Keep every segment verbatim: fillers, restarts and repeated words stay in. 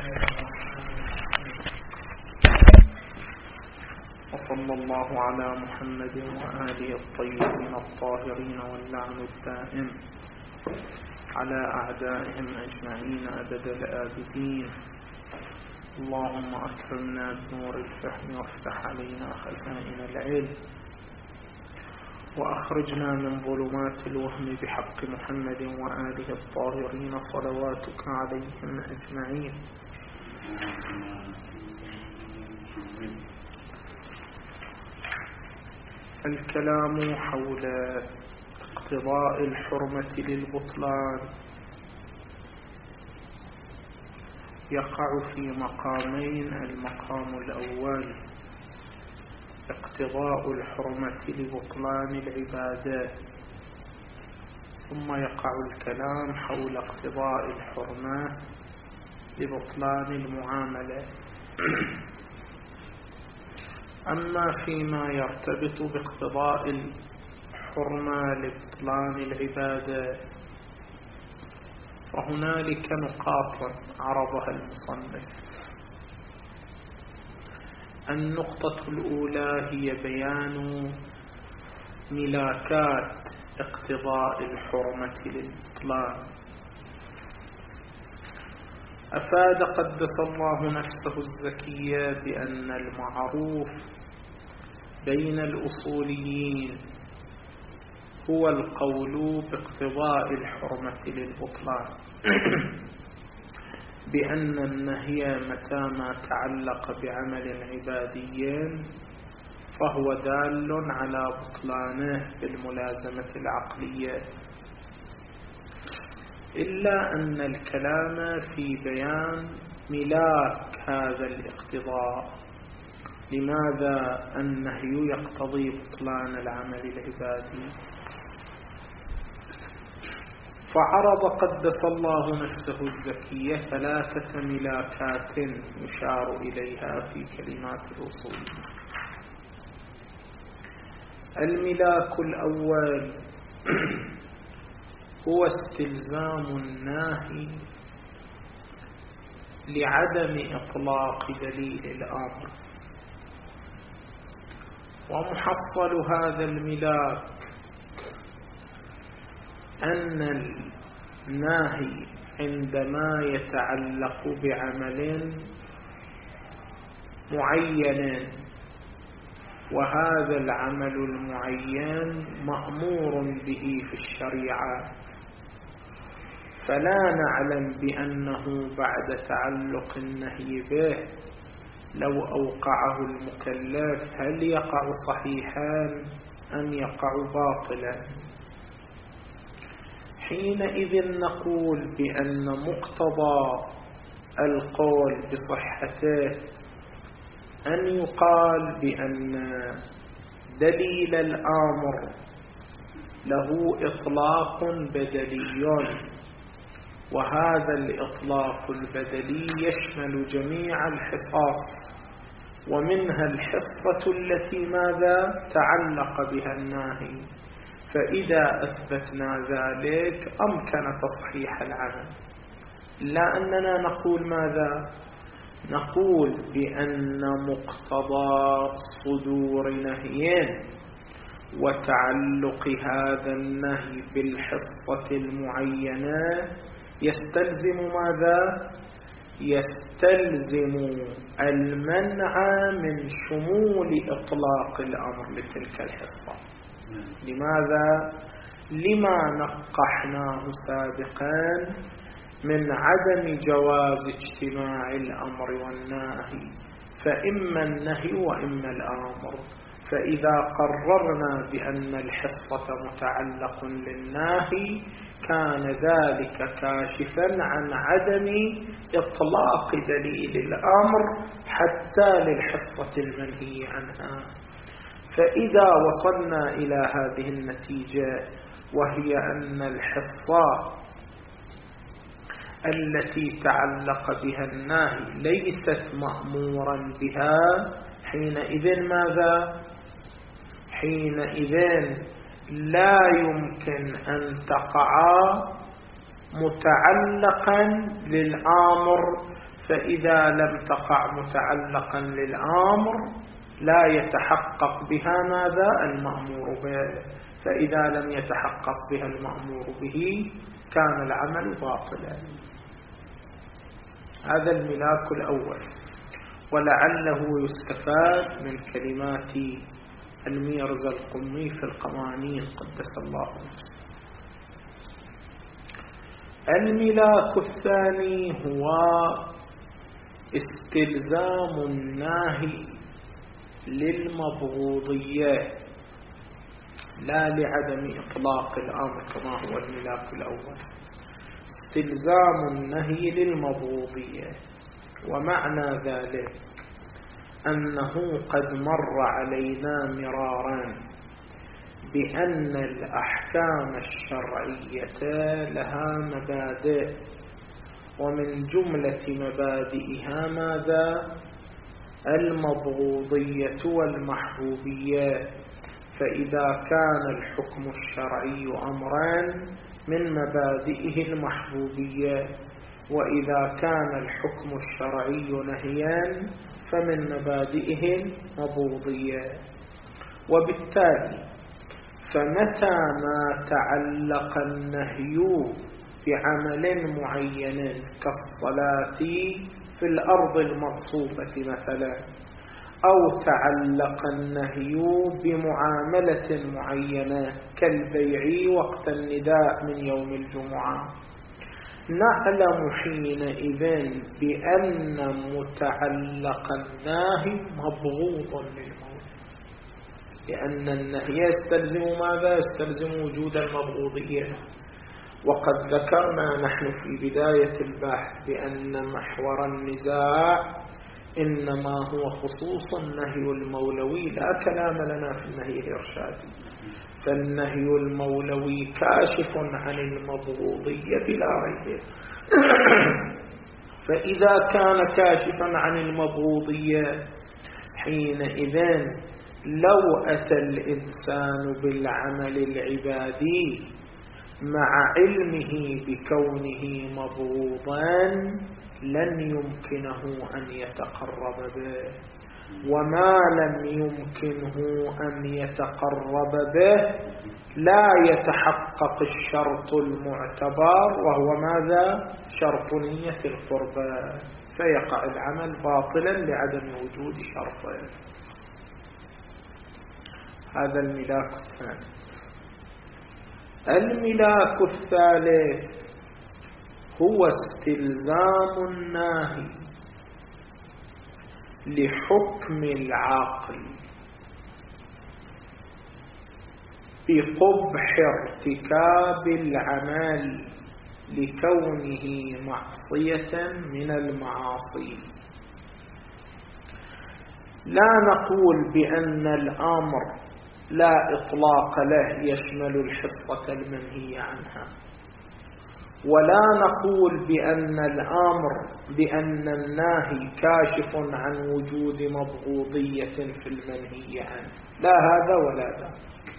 وصلى الله على محمد وآله الطيبين الطاهرين واللعن الدائم على أعدائهم أجمعين أبد الآبدين. اللهم أكرمنا بنور الفهم وافتح علينا خزائن العلم وأخرجنا من ظلمات الوهم بحق محمد وآله الطاهرين صلواتك عليهم أجمعين. الكلام حول اقتضاء الحرمة للبطلان يقع في مقامين. المقام الأول اقتضاء الحرمة لبطلان العبادات، ثم يقع الكلام حول اقتضاء الحرمة لبطلان المعاملة. أما فيما يرتبط باقتضاء الحرمة لبطلان العبادة فهنالك نقاط عرضها المصنف. النقطة الأولى هي بيان ملاكات اقتضاء الحرمة للبطلان. أفاد قدس الله نفسه الزكية بأن المعروف بين الأصوليين هو القول باقتضاء الحرمة للبطلان، بأن النهي متى ما تعلق بعمل عبادي فهو دال على بطلانه بالملازمة العقلية، إلا أن الكلام في بيان ملاك هذا الاقتضاء. لماذا النهي يقتضي بطلان العمل العبادي؟ فعرض قدس الله نفسه الزكية ثلاثة ملاكات يشار إليها في كلمات الأصول. الملاك الأول هو استلزام الناهي لعدم إطلاق دليل الأمر، ومحصل هذا الملاك أن الناهي عندما يتعلق بعمل معين وهذا العمل المعين مأمور به في الشريعة، فلا نعلم بأنه بعد تعلق النهي به لو أوقعه المكلف هل يقع صحيحا أم يقع باطلا. حينئذ نقول بأن مقتضى القول بصحته أن يقال بأن دليل الأمر له إطلاق بدلي، وهذا الإطلاق البدلي يشمل جميع الحصص، ومنها الحصة التي ماذا تعلق بها الناهي. فإذا أثبتنا ذلك أمكن تصحيح العمل، لا أننا نقول ماذا؟ نقول بأن مقتضى صدور نهي وتعلق هذا النهي بالحصة المعينة يستلزم ماذا؟ يستلزم المنع من شمول إطلاق الأمر لتلك الحصة. لماذا؟ لما نقحناه سابقا من عدم جواز اجتماع الأمر والنهي، فإما النهي وإما الأمر. فإذا قررنا بأن الحصة متعلق للنهي كان ذلك كاشفا عن عدم إطلاق دليل الأمر حتى للحصة المنهي عنها. فإذا وصلنا إلى هذه النتيجة وهي أن الحصة التي تعلق بها النهي ليست مأمورا بها، حينئذ ماذا؟ حينئذ لا يمكن أن تقع متعلقا للآمر فإذا لم تقع متعلقا للآمر لا يتحقق بها ماذا؟ المأمور به. فإذا لم يتحقق بها المأمور به كان العمل باطلا. هذا الملاك الأول، ولعله يستفاد من كلمات الميرزا القمي في القوانين قدس الله نفسه. الملاك الثاني هو استلزام الناهي للمبغوضية لا لعدم إطلاق الأمر كما هو الملاك الأول. استلزام النهي للمبغوضية، ومعنى ذلك أنه قد مر علينا مرارا بأن الأحكام الشرعية لها مبادئ، ومن جملة مبادئها ماذا؟ المبغوضية والمحبوبية. فإذا كان الحكم الشرعي أمران من مبادئه المحبوبية، وإذا كان الحكم الشرعي نهيان فمن مبادئه المبغوضية. وبالتالي فمتى ما تعلق النهي بعمل معين كالصلاة في الأرض المغصوبة مثلا، أو تعلق النهي بمعاملة معينة كالبيع وقت النداء من يوم الجمعة، نعلم حينئذ بأن متعلق النهي مبغوض للمولى، لأن النهي يستلزم ماذا؟ يستلزم وجود المبغوضية. وقد ذكرنا نحن في بداية البحث بأن محور النزاع إنما هو خصوص النهي المولوي، لا كلام لنا في النهي الإرشادي. فالنهي المولوي كاشف عن المبغوضية بلا ريب. فإذا كان كاشفا عن المبغوضية حينئذ لو أتى الإنسان بالعمل العبادي مع علمه بكونه مبغوضا لن يمكنه أن يتقرب به، وما لم يمكنه أن يتقرب به لا يتحقق الشرط المعتبر، وهو ماذا؟ شرط نية القربى، فيقع العمل باطلا لعدم وجود شرطه. هذا الملاك الثاني. الملاك الثالث هو استلزام الناهي لحكم العقل بقبح ارتكاب العمل لكونه معصية من المعاصي. لا نقول بأن الأمر لا إطلاق له يشمل الحصة المنهي عنها، ولا نقول بأن الأمر بأن الناهي كاشف عن وجود مبغوضية في المنهي عنه، لا هذا ولا ذا.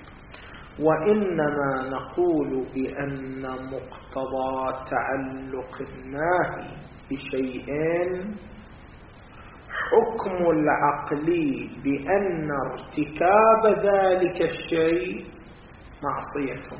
وإنما نقول بأن مقتضى تعلق الناهي بشيء حكم العقل بأن ارتكاب ذلك الشيء معصية،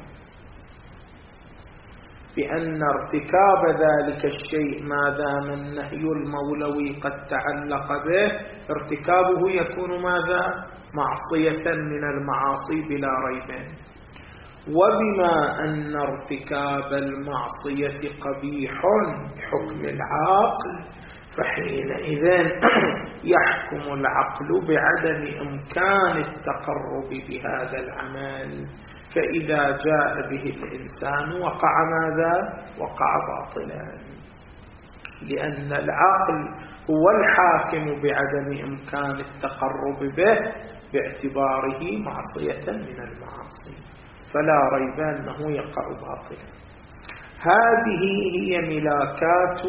بأن ارتكاب ذلك الشيء ما دام النهي المولوي قد تعلق به ارتكابه يكون ماذا؟ معصية من المعاصي بلا ريب. وبما أن ارتكاب المعصية قبيح بحكم العقل فحينئذ يحكم العقل بعدم إمكان التقرب بهذا العمل، فإذا جاء به الإنسان وقع ماذا؟ وقع باطلا، لأن العقل هو الحاكم بعدم إمكان التقرب به باعتباره معصية من المعاصي، فلا ريب أنه يقع باطلا. هذه هي ملاكات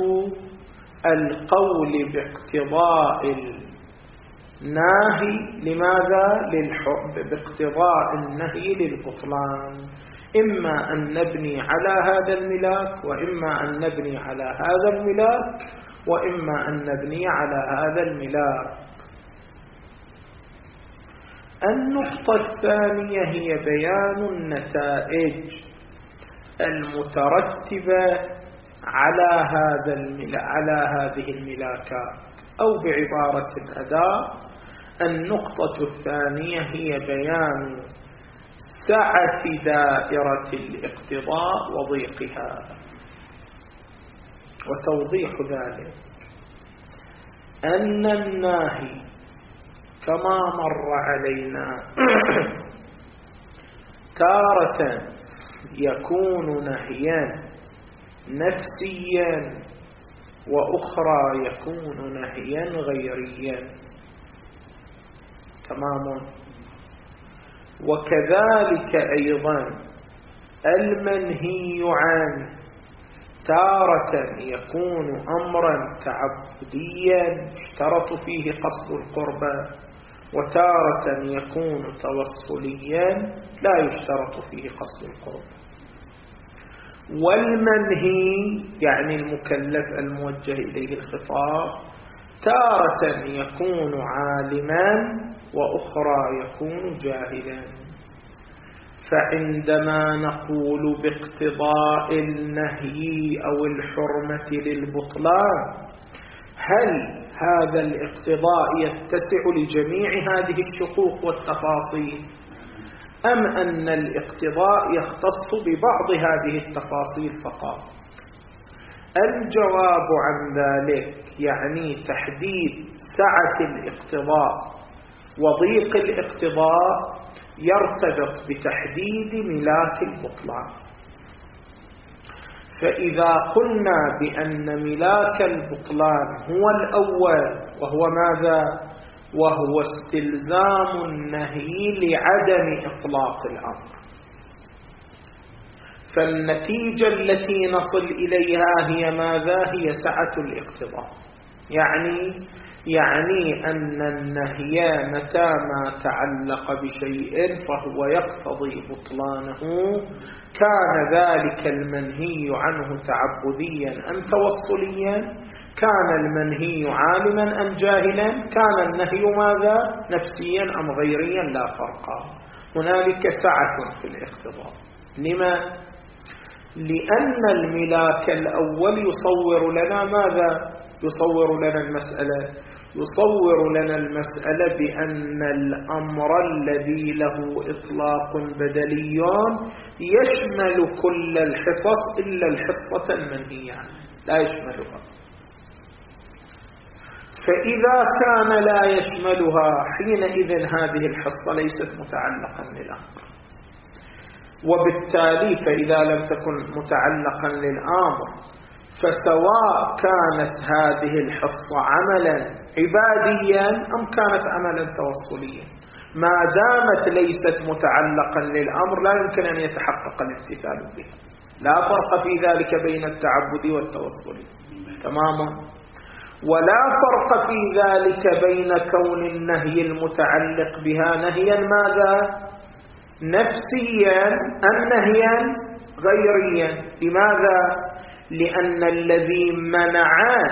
القول باقتضاء الناهي لماذا؟ للحكم، باقتضاء النهي للبطلان. إما أن نبني على هذا الملاك وإما أن نبني على هذا الملاك، وإما أن نبني على هذا الملاك. النقطة الثانية هي بيان النتائج المترتبة على هذا على هذه الملاكات، أو بعبارة أداة النقطة الثانية هي بيان سعة دائرة الاقتضاء وضيقها. وتوضيح ذلك أن الناهي كما مر علينا تارة يكون نهيا نفسيا وأخرى يكون نهيا غيريا. تمام. وكذلك أيضا المنهي عنه تارة يكون أمرا تعبديا اشترط فيه قصد القربى، وتارة يكون توصليا لا يشترط فيه قصد القربى. والمنهي يعني المكلف الموجه إليه الخطاب تارة يكون عالما وأخرى يكون جاهلا. فعندما نقول باقتضاء النهي أو الحرمة للبطلان، هل هذا الاقتضاء يتسع لجميع هذه الشقوق والتفاصيل، أم أن الاقتضاء يختص ببعض هذه التفاصيل فقط؟ الجواب عن ذلك يعني تحديد سعة الاقتضاء وضيق الاقتضاء يرتبط بتحديد ملاك البطلان. فإذا قلنا بأن ملاك البطلان هو الأول وهو ماذا؟ وهو استلزام النهي لعدم إطلاق الأمر، فالنتيجة التي نصل إليها هي ماذا؟ هي سعة الاقتضاء. يعني يعني أن النهي متى ما تعلق بشيء فهو يقتضي بطلانه، كان ذلك المنهي عنه تعبديا أم توصليا، كان المنهي عالما أم جاهلا، كان النهي ماذا؟ نفسيا أم غيريا، لا فرق. هنالك سعة في الاقتضاء. لما؟ لأن الملاك الأول يصور لنا ماذا؟ يصور لنا المسألة يصور لنا المسألة بأن الأمر الذي له إطلاق بدلي يشمل كل الحصص إلا الحصة المنهية عنها، لا يشملها. فإذا كان لا يشملها حينئذ هذه الحصة ليست متعلقا للأمر، وبالتالي فإذا لم تكن متعلقا للأمر فسواء كانت هذه الحصة عملا عباديا أم كانت عملا توصليا، ما دامت ليست متعلقا للأمر لا يمكن أن يتحقق الامتثال بها. لا فرق في ذلك بين التعبد والتوصل تماما. ولا فرق في ذلك بين كون النهي المتعلق بها نهيا ماذا؟ نفسيا أم نهيا غيريا. لماذا؟ لأن الذي منع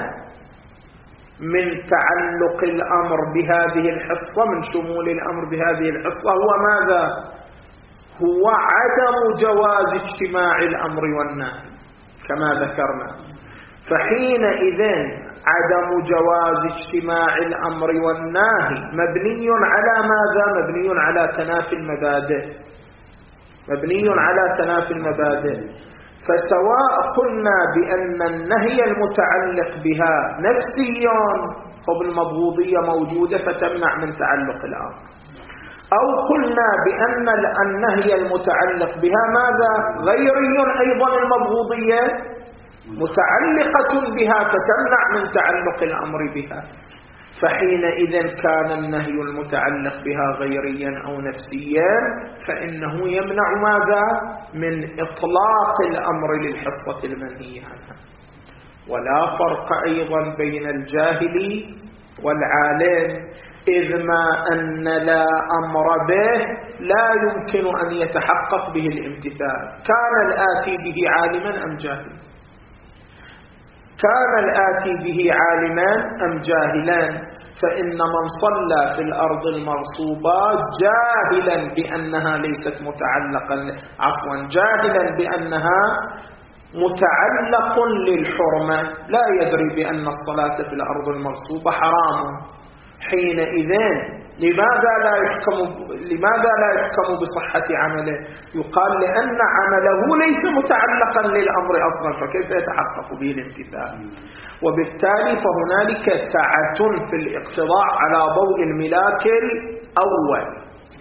من تعلق الأمر بهذه الحصة، من شمول الأمر بهذه الحصة، هو ماذا؟ هو عدم جواز اجتماع الأمر والنهي كما ذكرنا. فحينئذ عدم جواز اجتماع الأمر والنهي مبني على ماذا؟ مبني على تنافي المبادئ مبني على تنافي المبادئ. فسواء قلنا بأن النهي المتعلق بها نفسي فبالمبغوضية موجودة فتمنع من تعلق الأمر، أو قلنا بأن النهي المتعلق بها ماذا؟ غيري أيضا المبغوضية متعلقة بها فتمنع من تعلق الأمر بها، فحينئذ كان النهي المتعلق بها غيريا أو نفسيا فإنه يمنع ماذا؟ من إطلاق الأمر للحصة المنهية عنها. ولا فرق أيضا بين الجاهل والعالم، إذ ما أن لا أمر به لا يمكن أن يتحقق به الامتثال. كان الآتي به عالما أم جاهلا؟ كان الآتي به عالما أم جاهلا؟ فإن من صلى في الأرض المغصوبة جاهلا بأنها ليست متعلقا، عفوا جاهلا بأنها متعلق للحرمة، لا يدري بأن الصلاة في الأرض المغصوبة حرام، حينئذ لماذا لا يحكم لماذا لا يحكم بصحة عمله؟ يقال لأن عمله ليس متعلقا للأمر أصلا، فكيف يتحقق به الامتثال؟ وبالتالي فهنالك سعة في الاقتضاء على ضوء الملاك الأول.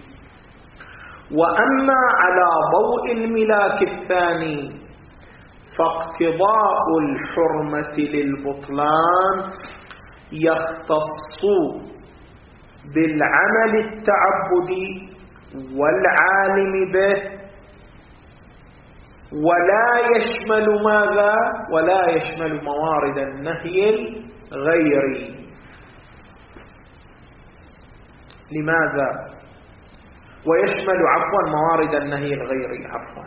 وأما على ضوء الملاك الثاني فاقتضاء الحرمة للبطلان يختص بالعمل التعبدي والعالم به، ولا يشمل ماذا؟ ولا يشمل موارد النهي الغيري. لماذا؟ ويشمل عفوا موارد النهي الغيري عفوا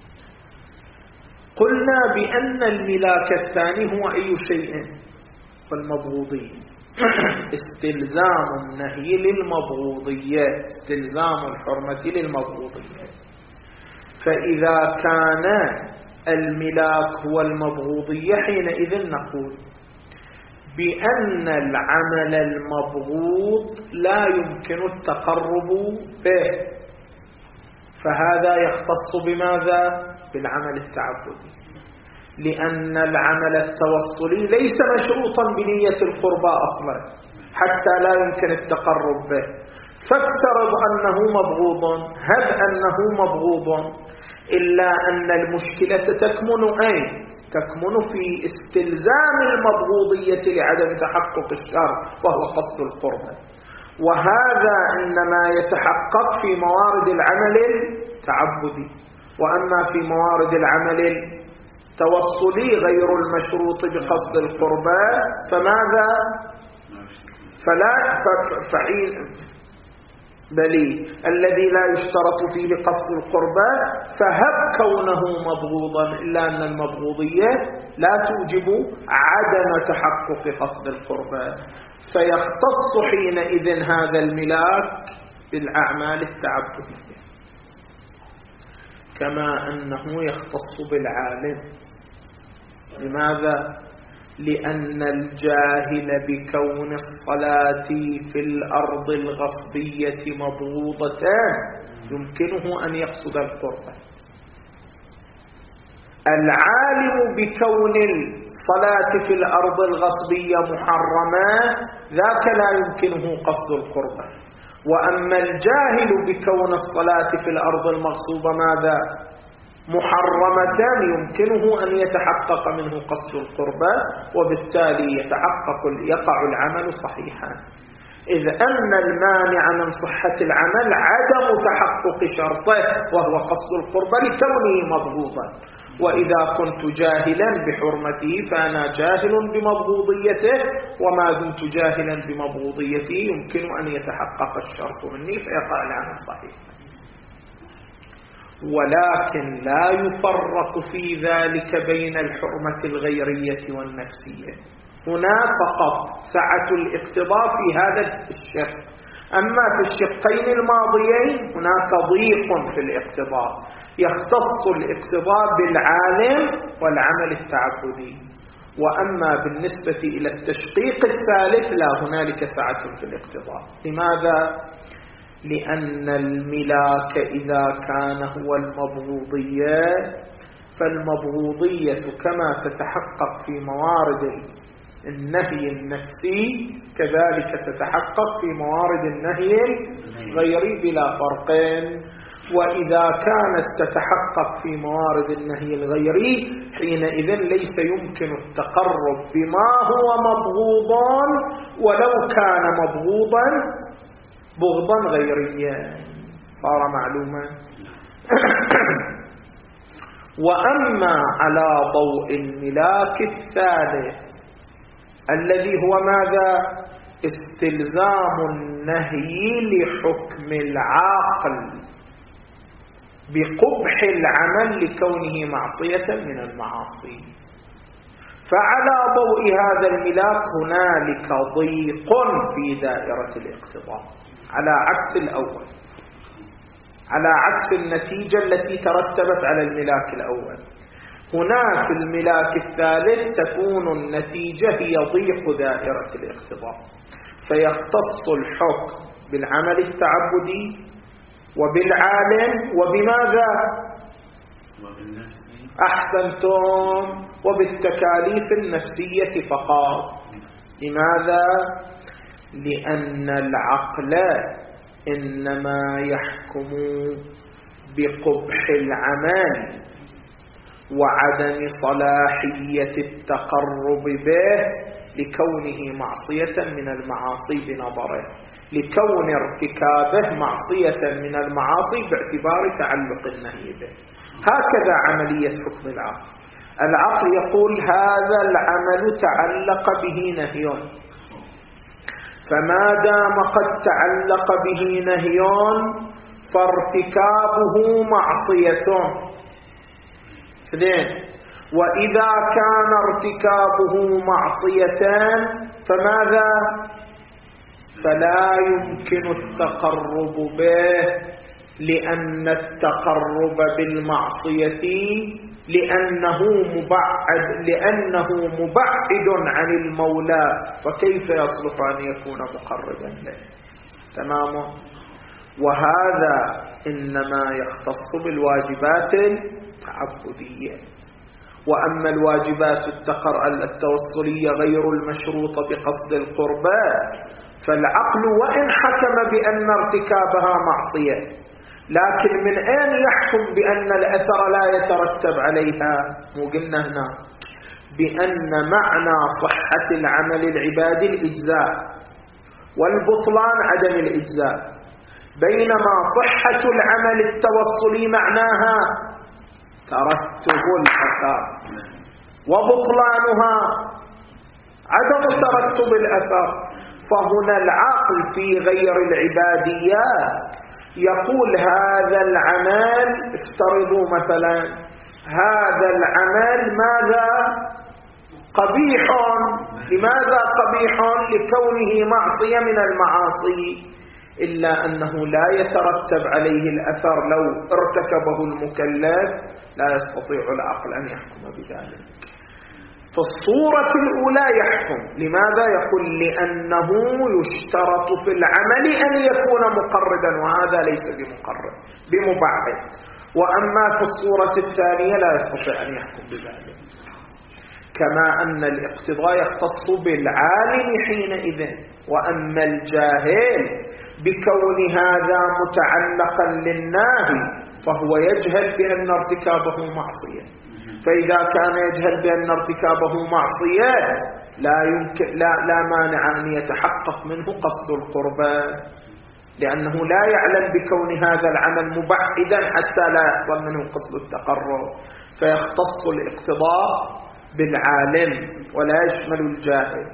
قلنا بأن الملاك الثاني هو أي شيء؟ والمبغوضي. استلزام النهي للمبغوضية، استلزام الحرمة للمبغوضية. فإذا كان الملاك هو المبغوضية حينئذ نقول بأن العمل المبغوض لا يمكن التقرب به، فهذا يختص بماذا؟ بالعمل التعبدي، لأن العمل التوصلي ليس مشروطا بنية القربى أصلا حتى لا يمكن التقرب به. فافترض أنه مبغوض، هب أنه مبغوض، إلا أن المشكلة تكمن أين؟ تكمن في استلزام المبغوضية لعدم تحقق الشر وهو قصد القربة، وهذا إنما يتحقق في موارد العمل التعبدي. وأما في موارد العمل التوصلي غير المشروط بقصد القربة فماذا؟ فلا فعين بلي الذي لا يشترط فيه قصد القربة، فهب كونه مبغوضا إلا أن المبغوضية لا توجب عدم تحقق قصد القربة، فيختص حينئذ هذا الملاك بالأعمال التعبدية، كما أنه يختص بالعالم. لماذا؟ لأن الجاهل بكون الصلاة في الأرض الغصبية مبغوضة يمكنه أن يقصد القربة. العالم بكون الصلاة في الأرض الغصبية محرمة ذاك لا يمكنه قصد القربة. وأما الجاهل بكون الصلاة في الأرض المغصوبة ماذا؟ محرمة يمكنه أن يتحقق منه قصد القربة، وبالتالي يتحقق يقع العمل صحيحا. إذ أن المانع من صحة العمل عدم تحقق شرطه وهو قصد القربة لكونه مبغوضا، وإذا كنت جاهلا بحرمته فأنا جاهل بمبغوضيته، وما دمت جاهلا بمبغوضيته يمكن أن يتحقق الشرط مني فيقع العمل صحيحا. ولكن لا يفرق في ذلك بين الحرمة الغيرية والنفسية، هنا فقط سعة الاقتضاء في هذا الشق. أما في الشقين الماضيين هناك ضيق في الاقتضاء، يختص الاقتضاء بالعالم والعمل التعبدي. وأما بالنسبة إلى التشقيق الثالث لا، هنالك سعة في الاقتضاء. لماذا؟ لأن الملاك إذا كان هو المبغوضية فالمبغوضية كما تتحقق في موارد النهي النفسي كذلك تتحقق في موارد النهي الغيري بلا فرقين. وإذا كانت تتحقق في موارد النهي الغيري حينئذ ليس يمكن التقرب بما هو مبغوضا ولو كان مبغوضا بغضا غيريا، صار معلوما. وأما على ضوء الملاك الثالث الذي هو ماذا؟ استلزام النهي لحكم العاقل بقبح العمل لكونه معصية من المعاصي، فعلى ضوء هذا الملاك هنالك ضيق في دائرة الاقتضاء، على عكس الأول، على عكس النتيجة التي ترتبت على الملاك الأول. هنا في الملاك الثالث تكون النتيجة هي ضيق دائرة الاقتضاء، فيختص الحكم بالعمل التعبدي وبالعالم وبماذا؟ أحسنتم، وبالتكاليف النفسية فقط. لماذا؟ لأن العقل إنما يحكم بقبح العمل وعدم صلاحية التقرب به لكونه معصية من المعاصي بنظره، لكون ارتكابه معصية من المعاصي باعتبار تعلق النهي به. هكذا عملية حكم العقل. العقل يقول هذا العمل تعلق به نهي، فما دام قد تعلق به نهي فارتكابه معصية. اثنين، وإذا كان ارتكابه معصية فماذا؟ فلا يمكن التقرب به، لأن التقرب بالمعصية لأنه مبعد لأنه مبعد عن المولى، فكيف يصلح أن يكون مقربا له؟ تمام. وهذا إنما يختص بالواجبات التعبدية. وأما الواجبات التوصلية غير المشروطة بقصد القربات فالعقل وإن حكم بأن ارتكابها معصية، لكن من أين يحكم بأن الأثر لا يترتب عليها؟ مو قلنا هنا بأن معنى صحة العمل العبادي الإجزاء والبطلان عدم الإجزاء، بينما صحة العمل التوصلي معناها ترتب الأثر، وبطلانها عدم ترتب الأثر. فهنا العقل في غير العباديات يقول هذا العمل، افترضوا مثلا هذا العمل ماذا؟ قبيح. لماذا قبيح؟ لكونه معصية من المعاصي، إلا أنه لا يترتب عليه الأثر لو ارتكبه المكلف، لا يستطيع العقل أن يحكم بذلك. في الصورة الأولى يحكم. لماذا؟ يقول لأنه يشترط في العمل أن يكون مقربا، وهذا ليس بمقرب بمبعد. وأما في الصورة الثانية لا يستطيع أن يحكم بذلك. كما أن الاقتضاء يختص بالعالم حينئذ، وأما الجاهل بكون هذا متعلقا للناهي فهو يجهل بأن ارتكابه معصية. فإذا كان يجهل بأن ارتكابه معصية لا يمكن لا, لا مانع أن يتحقق منه قصد القربان، لأنه لا يعلم بكون هذا العمل مبعدا حتى لا يحصل منه قصد التقرب، فيختص الاقتضاء بالعالم ولا يشمل الجاهل.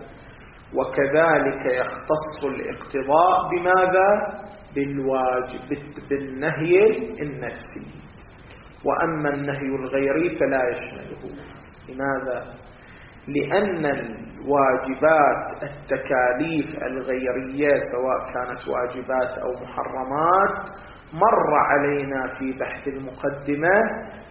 وكذلك يختص الاقتضاء بماذا؟ بالواجب بالنهي النفسي. وأما النهي الغيري فلا يشمله. لماذا؟ لأن الواجبات التكاليف الغيرية سواء كانت واجبات أو محرمات مر علينا في بحث المقدمة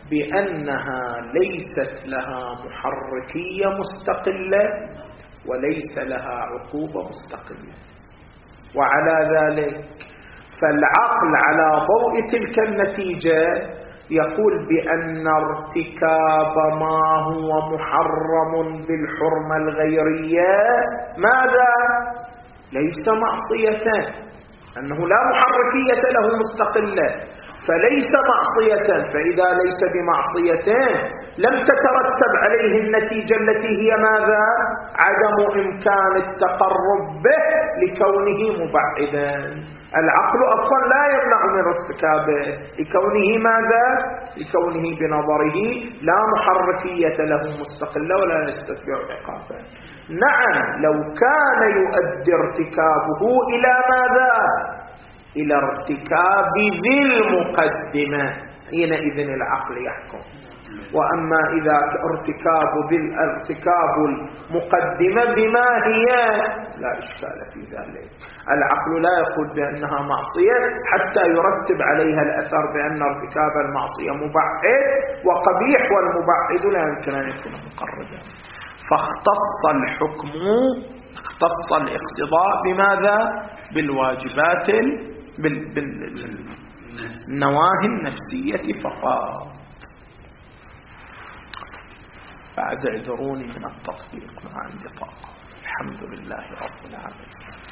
بأنها ليست لها محركية مستقلة وليس لها عقوبة مستقلة. وعلى ذلك فالعقل على ضوء تلك النتيجة يقول بأن ارتكاب ما هو محرم بالحرمة الغيرية ماذا؟ ليس معصية، أنه لا محركية له مستقلة، فليس معصية. فإذا ليس بمعصية لم تترتب عليه النتيجة التي هي ماذا؟ عدم إمكان التقرب به لكونه مبعدا. العقل أصلا لا يمنع من ارتكابه لكونه ماذا؟ لكونه بنظره لا محركية له مستقلة ولا يستطيع عقابه. نعم لو كان يؤدي ارتكابه إلى ماذا؟ إلى ارتكاب ذي المقدمة، حينئذ العقل يحكم. وأما إذا ارتكاب بالارتكاب المقدمة بما هي لا إشكال في ذلك. العقل لا يقول بأنها معصية حتى يرتب عليها الأثر بأن ارتكاب المعصية مبعد وقبيح، والمبعد لا يمكن أن يكون مقردا. فاختص الحكم اختص الاقتضاء بماذا؟ بالواجبات بالنواهي النفسية فقط. بعد اعذروني من التطبيق، ما عندي طاقة. الحمد لله رب العالمين.